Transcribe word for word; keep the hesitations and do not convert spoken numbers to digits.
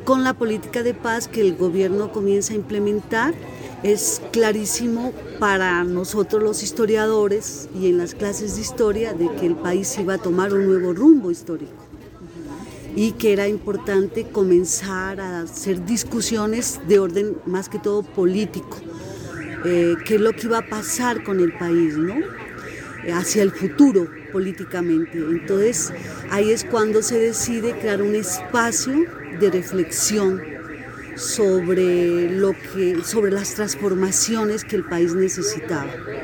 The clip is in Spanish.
con la política de paz que el gobierno comienza a implementar, es clarísimo para nosotros los historiadores y en las clases de historia de que el país iba a tomar un nuevo rumbo histórico y que era importante comenzar a hacer discusiones de orden más que todo político, eh, qué es lo que iba a pasar con el país, ¿no? Hacia el futuro políticamente. Entonces ahí es cuando se decide crear un espacio de reflexión sobre lo que, sobre las transformaciones que el país necesitaba.